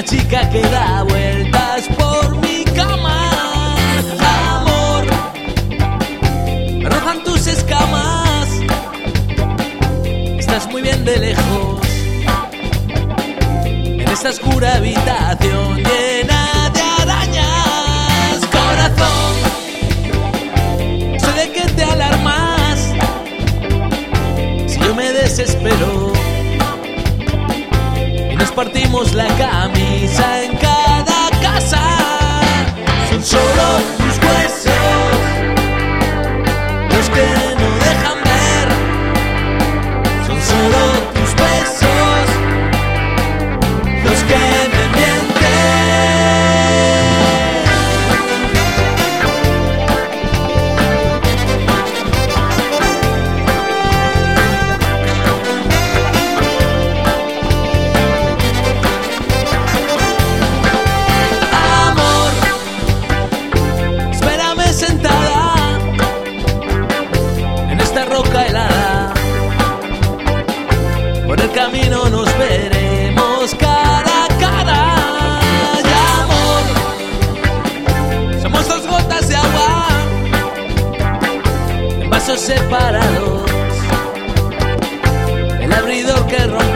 chica que da vueltas por mi cama. Amor, me rozan tus escamas. Estás muy bien de lejos en esta oscura habitación llena de arañas. Corazón, sé de que te alarmas si yo me desespero y nos partimos la camisa en cada casa. Son solo tus huesos los que no dejan ver. Son solo tus besos los que me por el camino nos veremos cara a cara. Y amor, somos dos gotas de agua en vasos separados. El abridor que rompe